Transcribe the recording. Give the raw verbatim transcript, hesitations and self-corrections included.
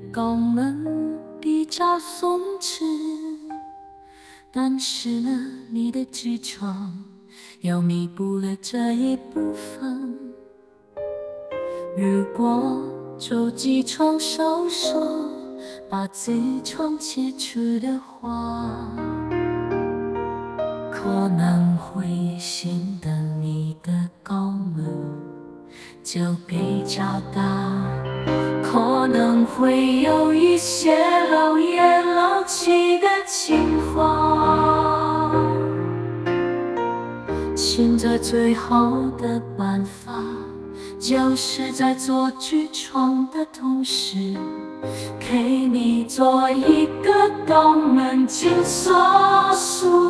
肛门比较松弛，但是呢，你的痔疮又弥补了这一部分。如果做痔疮手术，把痔疮切除的话，可能会显得你的肛门就比较大，可能会有一些漏液漏气的情况。现在最好的办法，就是在做痔疮的同时，给你做一个肛门镜手术。